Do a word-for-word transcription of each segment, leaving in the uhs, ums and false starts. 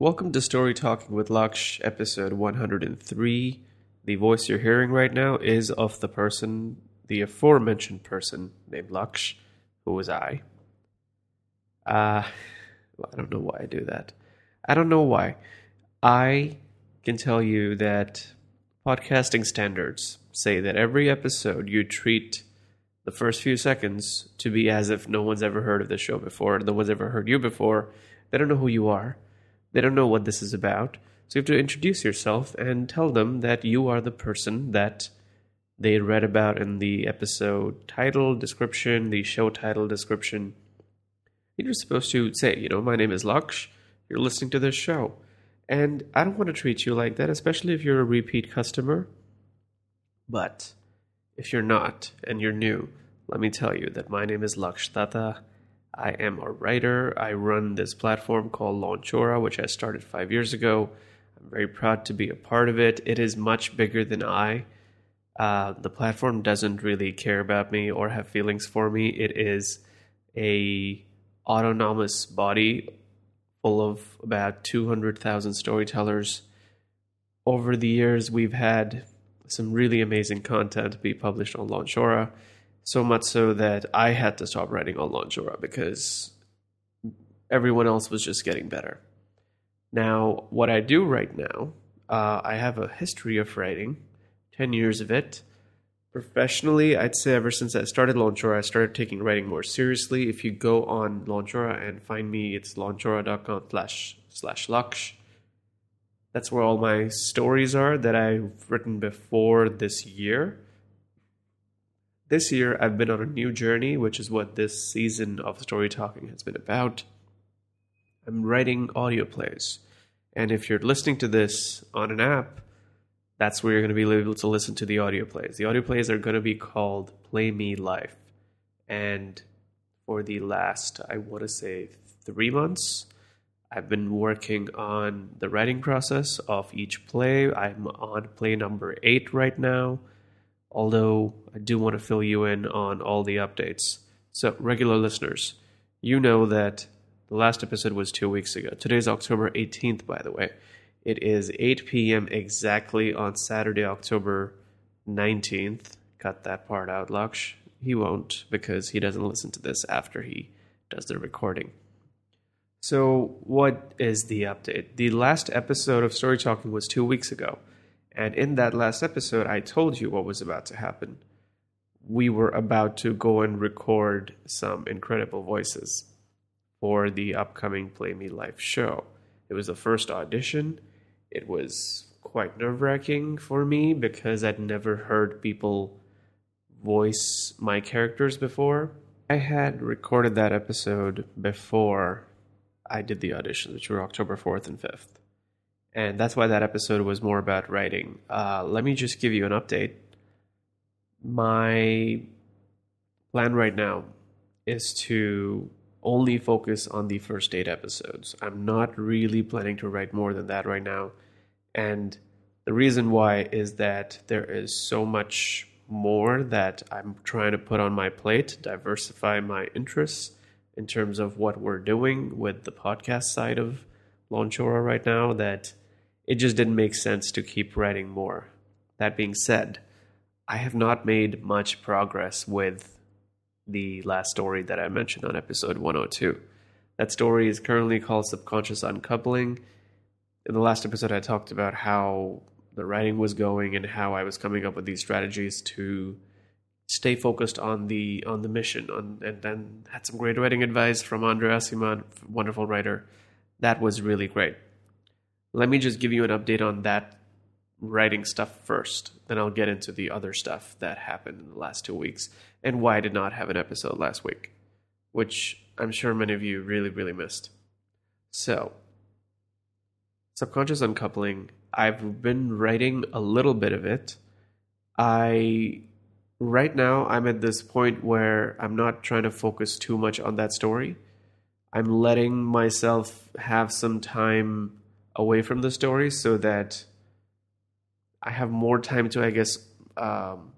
Welcome to Story Talking with Laksh, episode one hundred three. The voice you're hearing right now is of the person, the aforementioned person named Laksh, who was I. Uh, well, I don't know why I do that. I don't know why. I can tell you that podcasting standards say that every episode you treat the first few seconds to be as if no one's ever heard of the show before, no one's ever heard you before. They don't know who you are. They don't know what this is about. So you have to introduce yourself and tell them that you are the person that they read about in the episode title, description, the show title, description. You're supposed to say, you know, my name is Laksh. You're listening to this show. And I don't want to treat you like that, especially if you're a repeat customer. But if you're not and you're new, let me tell you that my name is Laksh Tata. I am a writer. I run this platform called Launchora, which I started five years ago. I'm very proud to be a part of it. It is much bigger than I. Uh, the platform doesn't really care about me or have feelings for me. It is a autonomous body full of about two hundred thousand storytellers. Over the years, we've had some really amazing content be published on Launchora. So much so that I had to stop writing on Launchora because everyone else was just getting better. Now, what I do right now, uh, I have a history of writing, ten years of it. Professionally, I'd say ever since I started Launchora, I started taking writing more seriously. If you go on Launchora and find me, it's launchora.com slash slash Laksh. That's where all my stories are that I've written before this year. This year, I've been on a new journey, which is what this season of Story Talking has been about. I'm writing audio plays. And if you're listening to this on an app, that's where you're going to be able to listen to the audio plays. The audio plays are going to be called Play Me Life. And for the last, I want to say, three months, I've been working on the writing process of each play. I'm on play number eight right now. Although I do want to fill you in on all the updates. So, regular listeners, you know that the last episode was two weeks ago. Today's October eighteenth, by the way. It is eight p.m. exactly on Saturday, October nineteenth. Cut that part out, Laksh. He won't, because he doesn't listen to this after he does the recording. So, what is the update? The last episode of Story Talking was two weeks ago. And in that last episode, I told you what was about to happen. We were about to go and record some incredible voices for the upcoming Play Me Life show. It was the first audition. It was quite nerve-wracking for me because I'd never heard people voice my characters before. I had recorded that episode before I did the auditions, which were October fourth and fifth. And that's why that episode was more about writing. Uh, let me just give you an update. My plan right now is to only focus on the first eight episodes. I'm not really planning to write more than that right now. And the reason why is that there is so much more that I'm trying to put on my plate, diversify my interests in terms of what we're doing with the podcast side of Launchora right now, that it just didn't make sense to keep writing more. That being said, I have not made much progress with the last story that I mentioned on episode one oh two. That story is currently called Subconscious Uncoupling. In the last episode, I talked about how the writing was going and how I was coming up with these strategies to stay focused on the on the mission. On, and then had some great writing advice from Andrea Simon, wonderful writer. That was really great. Let me just give you an update on that writing stuff first. Then I'll get into the other stuff that happened in the last two weeks and why I did not have an episode last week, which I'm sure many of you really, really missed. So, Subconscious Uncoupling, I've been writing a little bit of it. I, right now, I'm at this point where I'm not trying to focus too much on that story. I'm letting myself have some time away from the story so that I have more time to, I guess, um,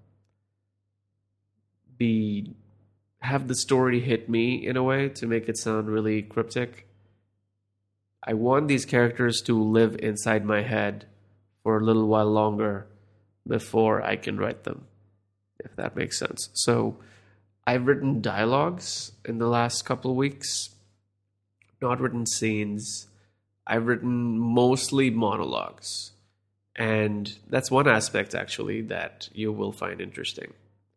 be have the story hit me in a way to make it sound really cryptic. I want these characters to live inside my head for a little while longer before I can write them, if that makes sense. So I've written dialogues in the last couple of weeks, not written scenes. I've written mostly monologues. And that's one aspect, actually, that you will find interesting.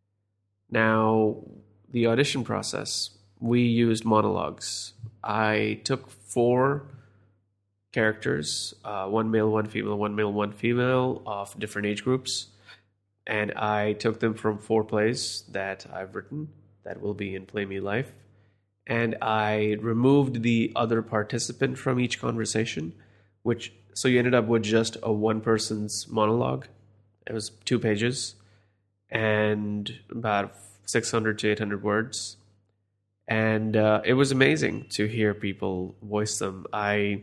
Now, the audition process, we used monologues. I took four characters, uh, one male, one female, one male, one female, of different age groups. And I took them from four plays that I've written that will be in Play Me Life. And I removed the other participant from each conversation, which so you ended up with just a one person's monologue. It was two pages and about six hundred to eight hundred words. And uh, it was amazing to hear people voice them. I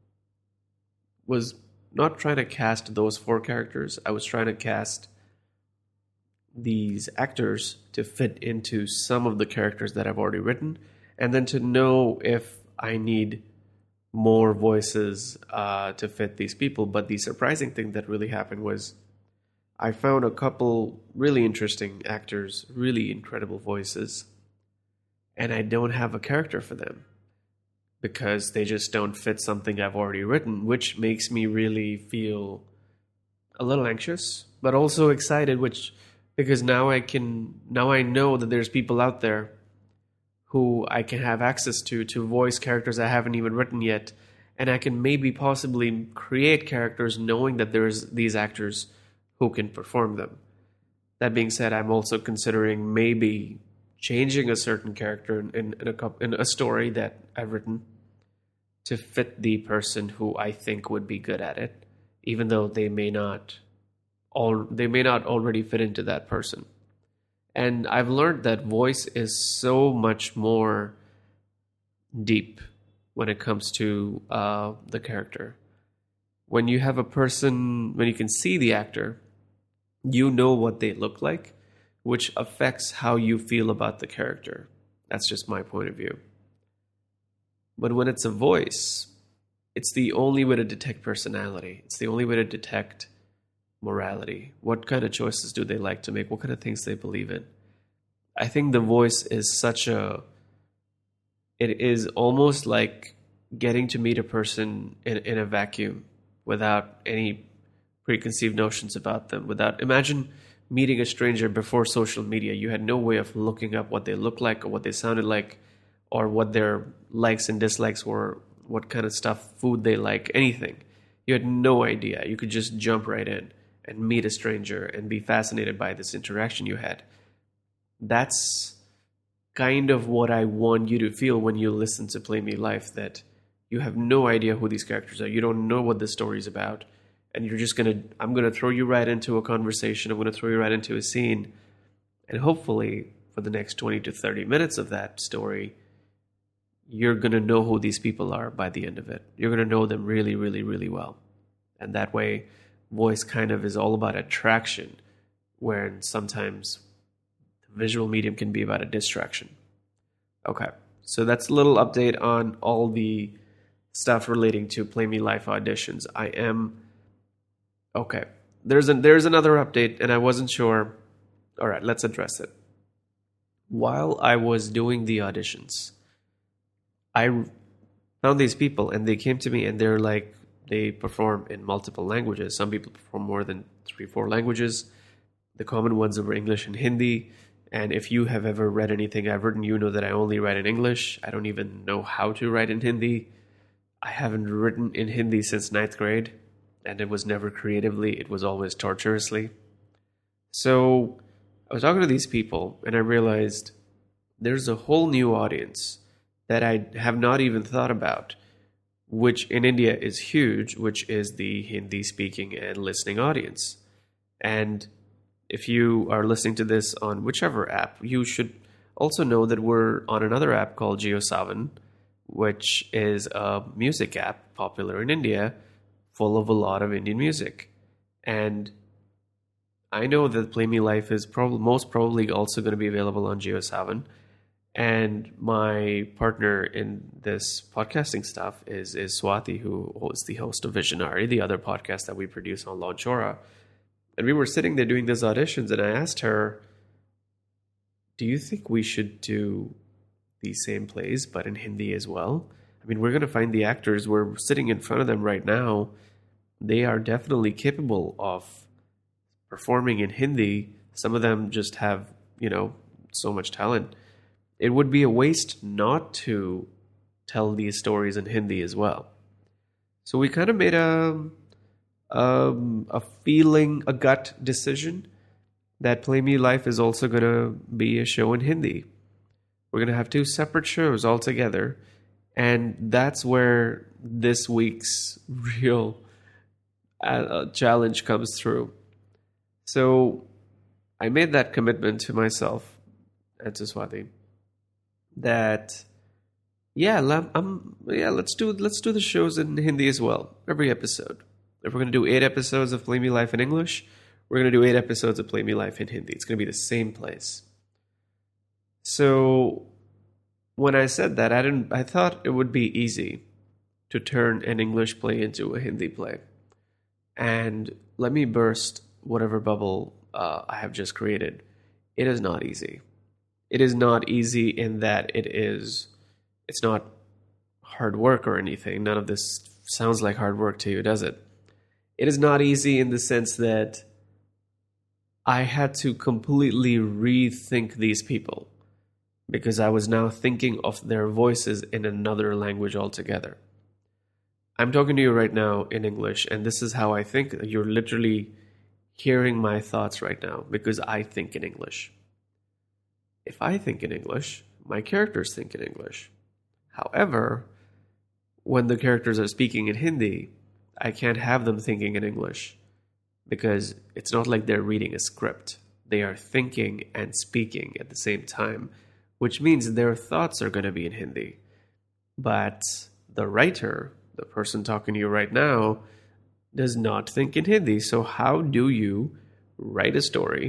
was not trying to cast those four characters. I was trying to cast these actors to fit into some of the characters that I've already written, and then to know if I need more voices uh, to fit these people. But the surprising thing that really happened was I found a couple really interesting actors, really incredible voices, and I don't have a character for them because they just don't fit something I've already written, which makes me really feel a little anxious, but also excited, which because now I can now I know that there's people out there who I can have access to to voice characters I haven't even written yet, and I can maybe possibly create characters knowing that there's these actors who can perform them. That being said, I'm also considering maybe changing a certain character in, in, in, a, in a story that I've written to fit the person who I think would be good at it, even though they may not all they may not already fit into that person. And I've learned that voice is so much more deep when it comes to uh, the character. When you have a person, when you can see the actor, you know what they look like, which affects how you feel about the character. That's just my point of view. But when it's a voice, it's the only way to detect personality. It's the only way to detect morality. What kind of choices do they like to make? What kind of things they believe in? I think the voice is such a... It is almost like getting to meet a person in, in a vacuum without any preconceived notions about them. Without Imagine meeting a stranger before social media. You had no way of looking up what they looked like or what they sounded like or what their likes and dislikes were, what kind of stuff, food they like, anything. You had no idea. You could just jump right in and meet a stranger and be fascinated by this interaction you had. That's kind of what I want you to feel when you listen to Play Me Life, that you have no idea who these characters are. You don't know what the story's about. And you're just going to, I'm going to throw you right into a conversation. I'm going to throw you right into a scene. And hopefully, for the next twenty to thirty minutes of that story, you're going to know who these people are by the end of it. You're going to know them really, really, really well. And that way, voice kind of is all about attraction, where sometimes the visual medium can be about a distraction. Okay, so that's a little update on all the stuff relating to Play Me Life auditions. I am... Okay, there's, a, there's another update, and I wasn't sure. All right, let's address it. While I was doing the auditions, I found these people, and they came to me, and they're like, they perform in multiple languages. Some people perform more than three, four languages. The common ones are English and Hindi. And if you have ever read anything I've written, you know that I only write in English. I don't even know how to write in Hindi. I haven't written in Hindi since ninth grade. And it was never creatively. It was always torturously. So I was talking to these people, and I realized there's a whole new audience that I have not even thought about, which in India is huge, which is the Hindi-speaking and listening audience. And if you are listening to this on whichever app, you should also know that we're on another app called JioSaavn, which is a music app popular in India, full of a lot of Indian music. And I know that Play Me Life is prob- most probably also going to be available on JioSaavn. And my partner in this podcasting stuff is is Swati, who is the host of Visionary, the other podcast that we produce on Launchora. And we were sitting there doing these auditions, and I asked her, do you think we should do these same plays, but in Hindi as well? I mean, we're going to find the actors. We're sitting in front of them right now. They are definitely capable of performing in Hindi. Some of them just have, you know, so much talent. It would be a waste not to tell these stories in Hindi as well. So we kind of made a, um, a feeling, a gut decision that Play Me Life is also going to be a show in Hindi. We're going to have two separate shows altogether. And that's where this week's real uh, challenge comes through. So I made that commitment to myself and to Swati that, yeah, I'm, yeah, let's do let's do the shows in Hindi as well, every episode. If we're going to do eight episodes of Play Me Life in English, we're going to do eight episodes of Play Me Life in Hindi. It's going to be the same place. So when I said that, I didn't. I thought it would be easy to turn an English play into a Hindi play. And let me burst whatever bubble uh, I have just created. It is not easy. It is not easy in that it is, it's not hard work or anything. None of this sounds like hard work to you, does it? It is not easy in the sense that I had to completely rethink these people because I was now thinking of their voices in another language altogether. I'm talking to you right now in English, and this is how I think. You're literally hearing my thoughts right now because I think in English. If I think in English, my characters think in English. However, when the characters are speaking in Hindi, I can't have them thinking in English because it's not like they're reading a script. They are thinking and speaking at the same time, which means their thoughts are going to be in Hindi. But the writer, the person talking to you right now, does not think in Hindi. So how do you write a story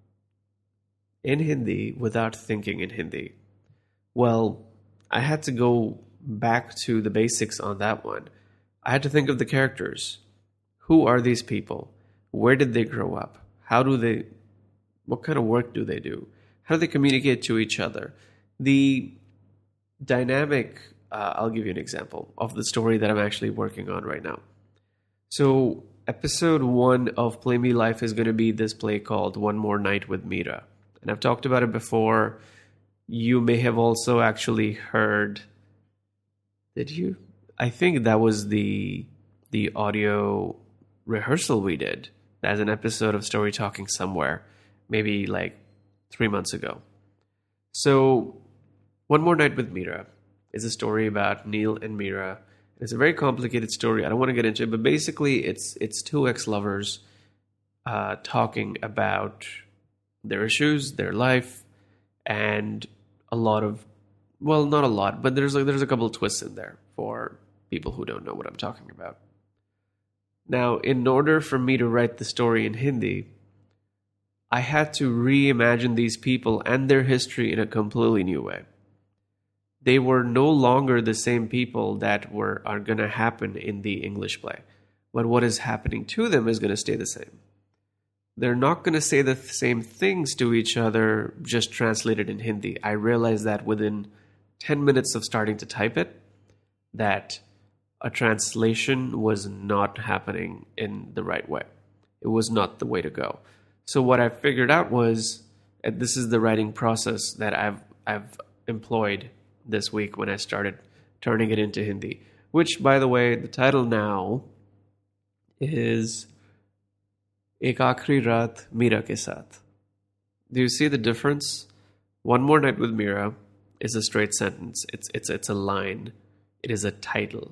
in Hindi without thinking in Hindi? Well, I had to go back to the basics on that one. I had to think of the characters. Who are these people? Where did they grow up? How do they, what kind of work do they do? How do they communicate to each other? The dynamic, uh, I'll give you an example of the story that I'm actually working on right now. So episode one of Play Me Life is going to be this play called One More Night with Meera. And I've talked about it before. You may have also actually heard, did you? I think that was the the audio rehearsal we did. That's an episode of Story Talking somewhere, maybe like three months ago. So, One More Night with Meera is a story about Neil and Meera. It's a very complicated story. I don't want to get into it, but basically it's it's two ex-lovers uh, talking about their issues, their life, and a lot of, well, not a lot, but there's like there's a couple of twists in there for people who don't know what I'm talking about. Now, in order for me to write the story in Hindi, I had to reimagine these people and their history in a completely new way. They were no longer the same people that were are going to happen in the English play. But what is happening to them is going to stay the same. They're not going to say the same things to each other just translated in Hindi. I realized that within ten minutes of starting to type it, that a translation was not happening in the right way. It was not the way to go. So what I figured out was, and this is the writing process that I've I've employed this week when I started turning it into Hindi. Which, by the way, the title now is Ek Aakhri Raat Meera Ke Saath. Do you see the difference? One More Night with Meera is a straight sentence. It's it's it's a line. It is a title.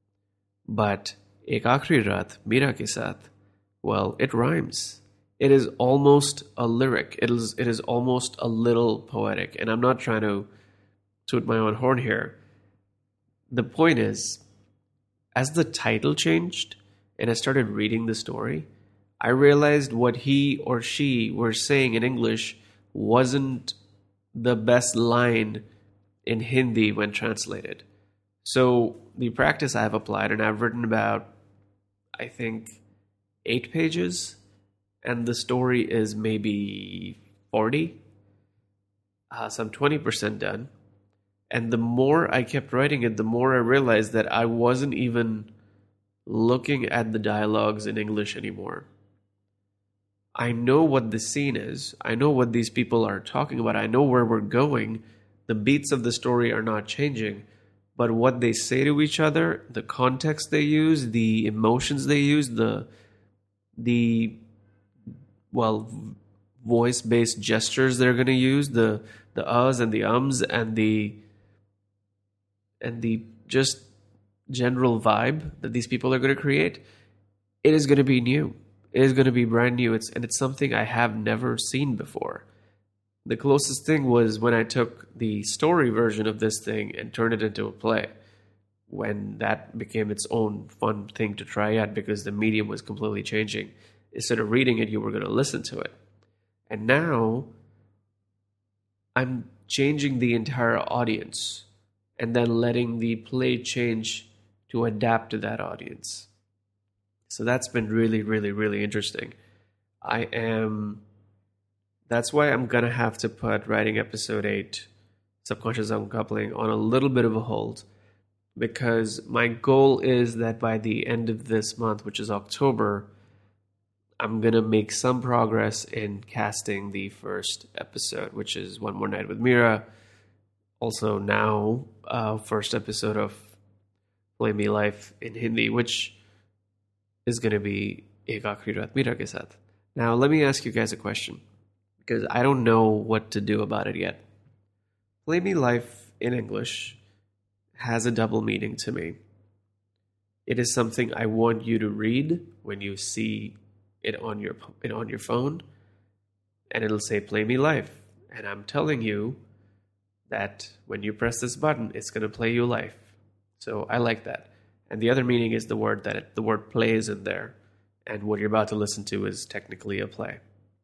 But Ek Aakhri Raat Meera Ke Saath, well, it rhymes. It is almost a lyric. It is it is almost a little poetic. And I'm not trying to toot my own horn here. The point is, as the title changed and I started reading the story, I realized what he or she were saying in English wasn't the best line in Hindi when translated. So the practice I've applied, and I've written about, I think, eight pages, and the story is maybe forty. Uh, so I'm twenty percent done. And the more I kept writing it, the more I realized that I wasn't even looking at the dialogues in English anymore. I know what the scene is. I know what these people are talking about. I know where we're going. The beats of the story are not changing. But what they say to each other, the context they use, the emotions they use, the, the well, voice-based gestures they're going to use, the the uhs and the ums and the and the just general vibe that these people are going to create, it is going to be new. It is going to be brand new. It's and it's something I have never seen before. The closest thing was when I took the story version of this thing and turned it into a play, when that became its own fun thing to try out because the medium was completely changing. Instead of reading it, you were going to listen to it. And now I'm changing the entire audience and then letting the play change to adapt to that audience. So that's been really, really, really interesting. I am... That's why I'm going to have to put writing episode eight, Subconscious Uncoupling, on a little bit of a hold. Because my goal is that by the end of this month, which is October, I'm going to make some progress in casting the first episode, which is One More Night with Mira. Also now, uh, first episode of Play Me Life in Hindi, which is going to be Ek Aakhri Raat Mira ke Saath. Now, let me ask you guys a question, because I don't know what to do about it yet. Play Me Life in English has a double meaning to me. It is something I want you to read when you see it on your it on your phone, and it'll say Play Me Life. And I'm telling you that when you press this button, it's going to play you life. So I like that. And the other meaning is the word that it, the word play is in there, and what you're about to listen to is technically a play.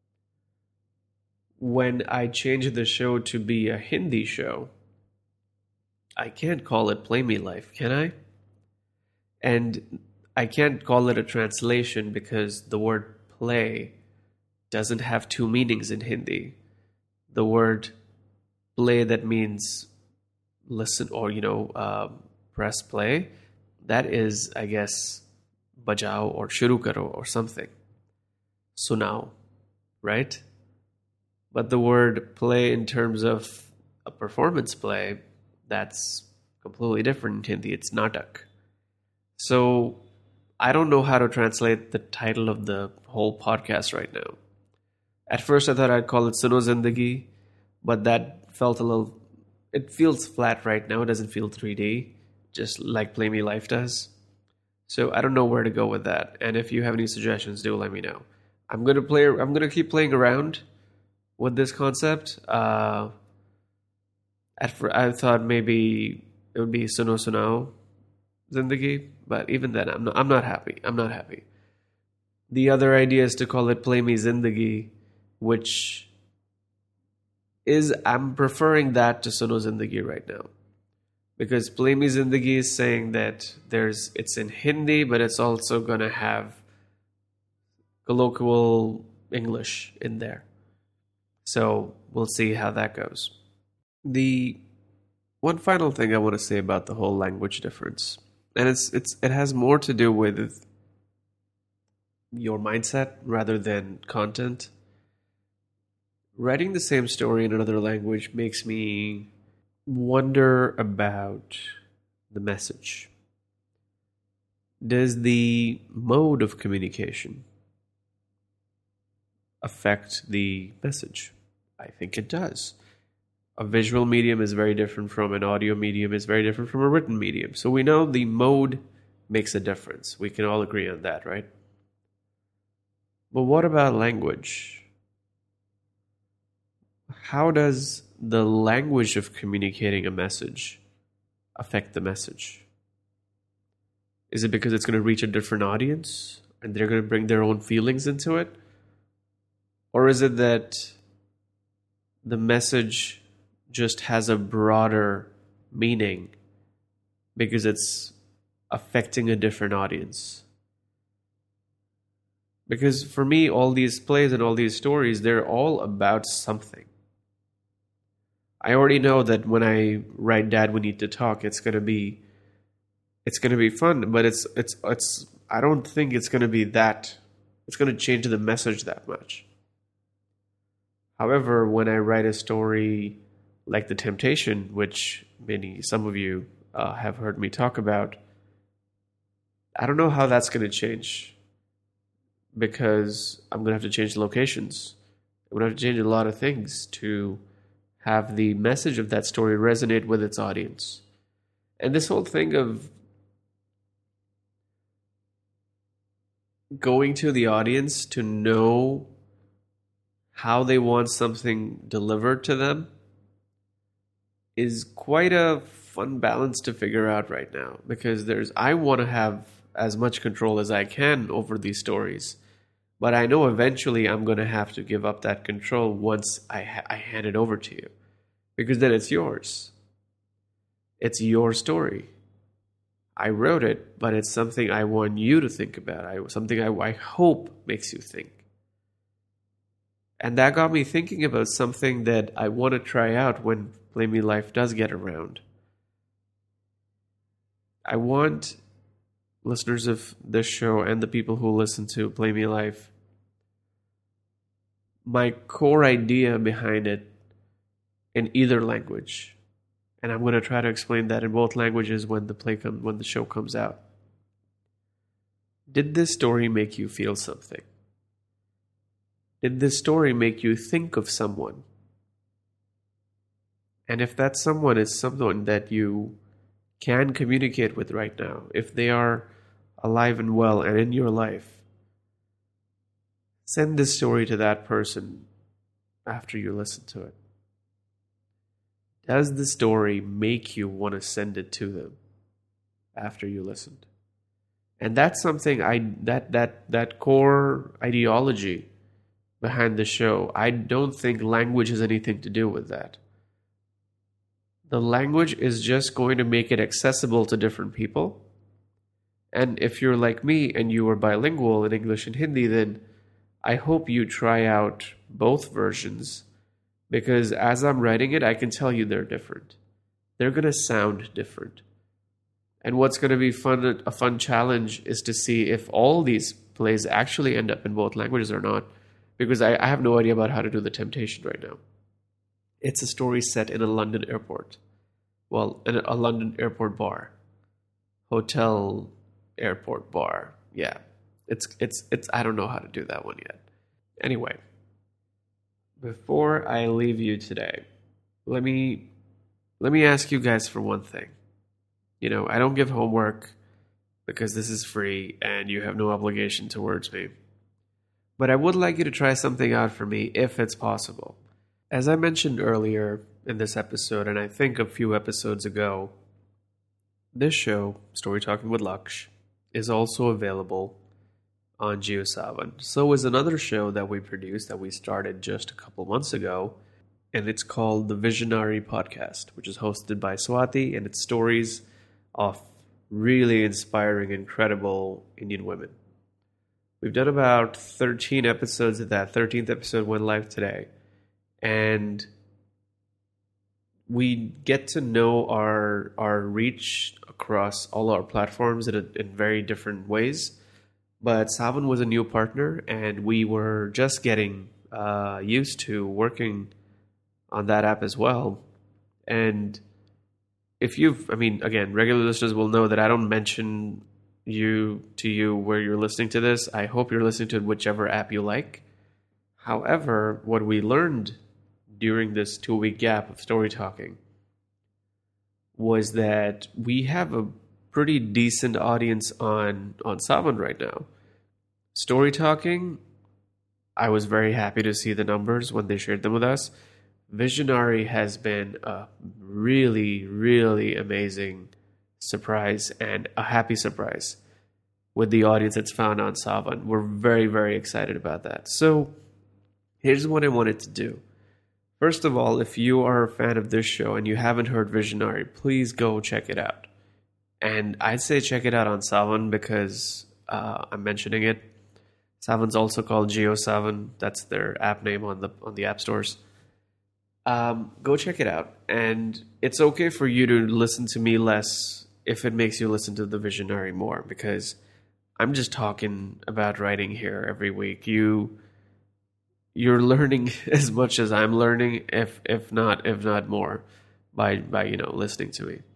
When I change the show to be a Hindi show, I can't call it Play Me Life, can I? And I can't call it a translation because the word play doesn't have two meanings in Hindi. The word play that means listen or, you know, uh, press play, that is, I guess, bajao or shuru karo or something. Sunao, right? But the word play in terms of a performance play, that's completely different in Hindi. It's natak. So I don't know how to translate the title of the whole podcast right now. At first I thought I'd call it Suno Zindagi, but that felt a little... It feels flat right now. It doesn't feel three D, just like Play Me Life does. So I don't know where to go with that. And if you have any suggestions, do let me know. I'm gonna play. I'm gonna keep playing around with this concept. Uh, at first, I thought maybe it would be Suno Sunao Zindagi, but even then, I'm not. I'm not happy. I'm not happy. The other idea is to call it Play Me Zindagi, which is I'm preferring that to Suno Zindagi right now. Because Play Me Zindagi is saying that there's it's in Hindi, but it's also going to have colloquial English in there. So we'll see how that goes. The one final thing I want to say about the whole language difference, and it's it's it has more to do with your mindset rather than content. Writing the same story in another language makes me wonder about the message. Does the mode of communication affect the message? I think it does. A visual medium is very different from an audio medium, is very different from a written medium. So we know the mode makes a difference. We can all agree on that, right? But what about language? How does the language of communicating a message affect the message? Is it because it's going to reach a different audience and they're going to bring their own feelings into it? Or is it that the message just has a broader meaning because it's affecting a different audience. Because for me, all these plays and all these stories, they're all about something. I already know that when I write Dad, We Need to Talk, it's gonna be it's gonna be fun, but it's it's it's I don't think it's gonna be that it's gonna change the message that much. However, when I write a story like The Temptation, which many some of you uh, have heard me talk about, I don't know how that's gonna change. Because I'm going to have to change the locations. I'm going to have to change a lot of things to have the message of that story resonate with its audience. And this whole thing of going to the audience to know how they want something delivered to them is quite a fun balance to figure out right now. Because there's, I want to have as much control as I can over these stories. But I know eventually I'm going to have to give up that control once I, ha- I hand it over to you. Because then it's yours. It's your story. I wrote it, but it's something I want you to think about. I, something I, I hope makes you think. And that got me thinking about something that I want to try out when Play Me Life does get around. I want listeners of this show and the people who listen to Play Me Life, my core idea behind it in either language, and I'm going to try to explain that in both languages when the play come, when the show comes out. Did this story make you feel something? Did this story make you think of someone? And if that someone is someone that you can communicate with right now, if they are alive and well and in your life, send this story to that person after you listen to it. Does the story make you want to send it to them after you listened? And that's something I that that that core ideology behind the show, I don't think language has anything to do with that. The language is just going to make it accessible to different people. And if you're like me and you are bilingual in English and Hindi, then I hope you try out both versions, because as I'm writing it, I can tell you they're different. They're going to sound different. And what's going to be fun, a fun challenge is to see if all these plays actually end up in both languages or not, because I, I have no idea about how to do The Temptation right now. It's a story set in a London airport. Well, in a, a London airport bar. Hotel airport bar. Yeah. It's it's it's I don't know how to do that one yet. Anyway, before I leave you today, let me let me ask you guys for one thing. You know, I don't give homework because this is free and you have no obligation towards me. But I would like you to try something out for me if it's possible. As I mentioned earlier in this episode, and I think a few episodes ago, this show, Story Talking with Laksh, is also available on JioSaavn. So is another show that we produced that we started just a couple months ago, and it's called The Visionary Podcast, which is hosted by Swati, and it's stories of really inspiring, incredible Indian women. We've done about thirteen episodes of that. thirteenth episode went live today. And we get to know our our reach across all our platforms in, a, in very different ways. But Saavn was a new partner, and we were just getting uh, used to working on that app as well. And if you've, I mean, again, regular listeners will know that I don't mention you to you where you're listening to this. I hope you're listening to whichever app you like. However, what we learned during this two-week gap of story talking was that we have a pretty decent audience on, on Saavn right now. Story talking, I was very happy to see the numbers when they shared them with us. Visionary has been a really, really amazing surprise and a happy surprise with the audience that's found on Saavn. We're very, very excited about that. So here's what I wanted to do. First of all, if you are a fan of this show and you haven't heard Visionary, please go check it out. And I'd say check it out on Savan because uh, I'm mentioning it. Savan's also called GeoSavan. That's their app name on the on the app stores. Um, go check it out. And it's okay for you to listen to me less if it makes you listen to the Visionary more, because I'm just talking about writing here every week. You you're learning as much as I'm learning, if if not if not more, by by you know listening to me.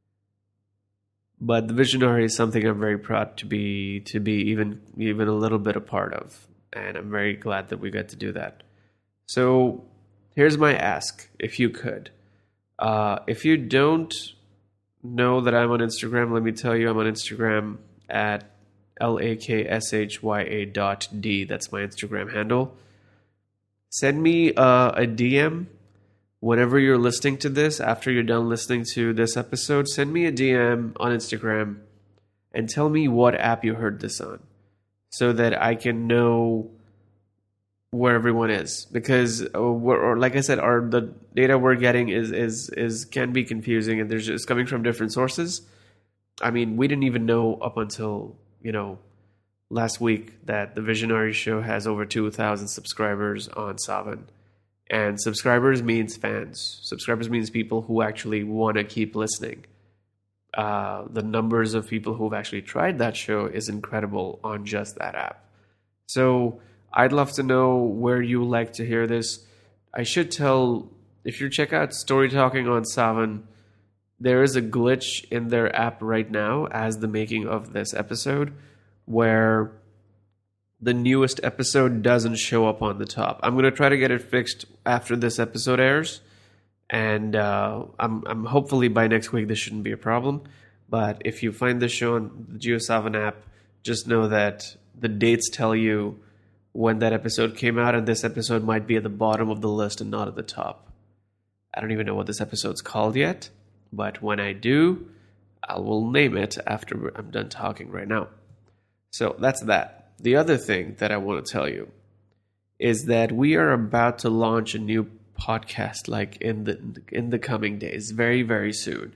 But the Visionary is something I'm very proud to be to be even even a little bit a part of, and I'm very glad that we got to do that. So here's my ask, if you could. Uh, if you don't know that I'm on Instagram, let me tell you I'm on Instagram at L A K S H Y A dot D. That's my Instagram handle. Send me uh, a D M whenever you're listening to this. After you're done listening to this episode, send me a D M on Instagram and tell me what app you heard this on, so that I can know where everyone is. Because, uh, we're, or like I said, our the data we're getting is is is can be confusing, and there's just coming from different sources. I mean, we didn't even know up until you know. last week that the Visionary Show has over two thousand subscribers on Savan. And subscribers means fans. Subscribers means people who actually want to keep listening. Uh, the numbers of people who've actually tried that show is incredible on just that app. So I'd love to know where you like to hear this. I should tell, if you check out Story Talking on Savan, there is a glitch in their app right now as the making of this episode, where the newest episode doesn't show up on the top. I'm going to try to get it fixed after this episode airs, and uh, I'm, I'm hopefully by next week this shouldn't be a problem. But if you find this show on the GeoSavan app, just know that the dates tell you when that episode came out, and this episode might be at the bottom of the list and not at the top. I don't even know what this episode's called yet, but when I do, I will name it after I'm done talking right now. So that's that. The other thing that I want to tell you is that we are about to launch a new podcast, like in the in the coming days, very very soon.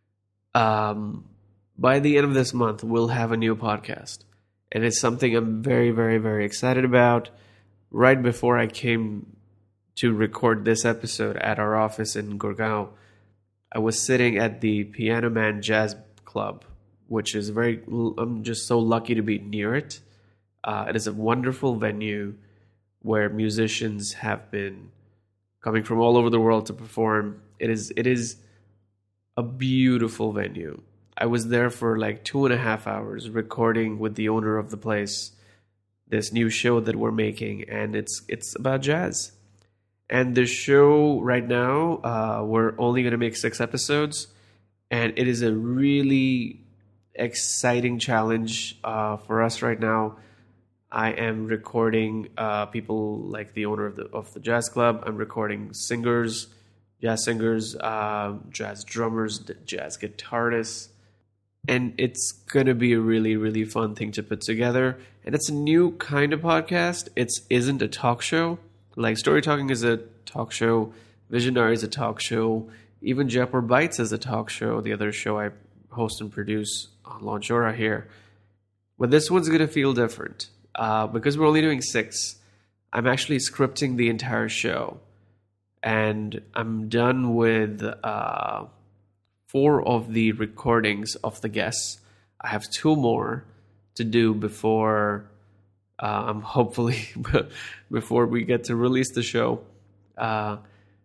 Um, by the end of this month, we'll have a new podcast, and it's something I'm very very very excited about. Right before I came to record this episode at our office in Gurgaon, I was sitting at the Piano Man Jazz Club, which is very, I'm just so lucky to be near it. Uh, it is a wonderful venue where musicians have been coming from all over the world to perform. It is, it is a beautiful venue. I was there for like two and a half hours recording with the owner of the place this new show that we're making, and it's it's about jazz. And the show right now, uh, we're only going to make six episodes, and it is a really exciting challenge uh, for us right now. I am recording uh, people like the owner of the of the jazz club. I'm recording singers, jazz singers, uh, jazz drummers, jazz guitarists, and it's going to be a really, really fun thing to put together. And it's a new kind of podcast. It isn't a talk show. Like Story Talking is a talk show, Visionary is a talk show, even Jaipur Bites is a talk show, the other show I host and produce on Launchora here. But this one's going to feel different. Uh, because we're only doing six, I'm actually scripting the entire show. And I'm done with uh, four of the recordings of the guests. I have two more to do before um, hopefully before we get to release the show. Uh,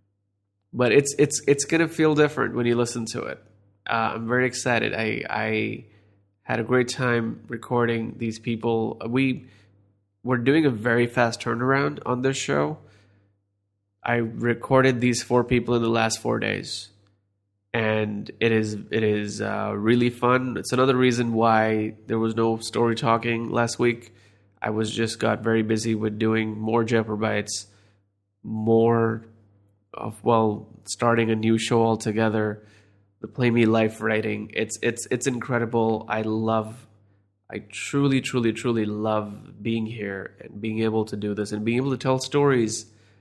but it's it's it's gonna feel different when you listen to it. Uh, I'm very excited. I I had a great time recording these people. We we're doing a very fast turnaround on this show. I recorded these four people in the last four days. And it is it is uh, really fun. It's another reason why there was no story talking last week. I was just got very busy with doing more Jaipur Bites, more of well, starting a new show altogether. The Play Me Life writing. It's it's it's incredible. I love, I truly truly truly love being here and being able to do this and being able to tell stories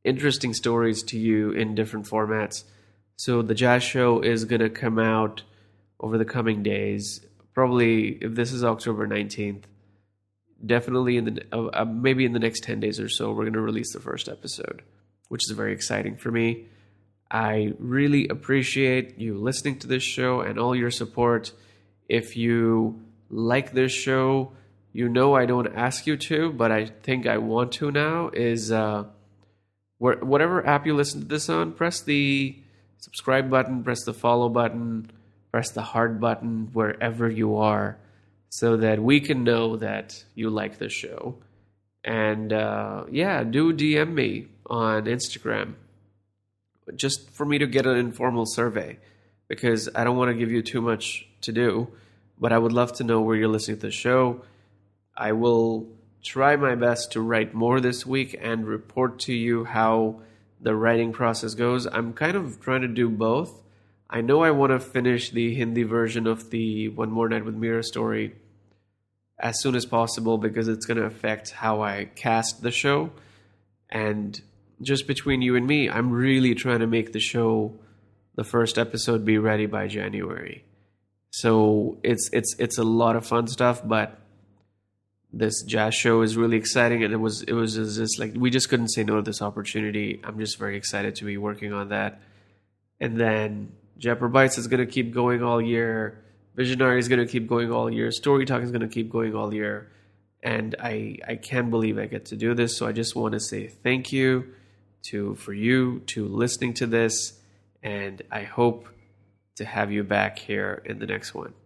interesting stories to you in different formats. So the Jazz Show is going to come out over the coming days. Probably, if this is October nineteenth, definitely in the uh, uh, maybe in the next ten days or so, we're going to release the first episode, which is very exciting for me. I really appreciate you listening to this show and all your support. If you like this show, you know I don't ask you to, but I think I want to now, is uh, where, whatever app you listen to this on, press the subscribe button, press the follow button, press the heart button wherever you are, so that we can know that you like the show. And uh, yeah, do D M me on Instagram, just for me to get an informal survey, because I don't want to give you too much to do, but I would love to know where you're listening to the show. I will try my best to write more this week and report to you how the writing process goes. I'm kind of trying to do both. I know I want to finish the Hindi version of the One More Night with Mira story as soon as possible, because it's going to affect how I cast the show. And just between you and me, I'm really trying to make the show, the first episode, be ready by January. So it's it's it's a lot of fun stuff, but this Jazz Show is really exciting, and it was it was just like, we just couldn't say no to this opportunity. I'm just very excited to be working on that. And then Jepper Bites is going to keep going all year. Visionary is going to keep going all year. Story Talk is going to keep going all year. And I I can't believe I get to do this. So I just want to say thank you to for you to listening to this, and I hope to have you back here in the next one.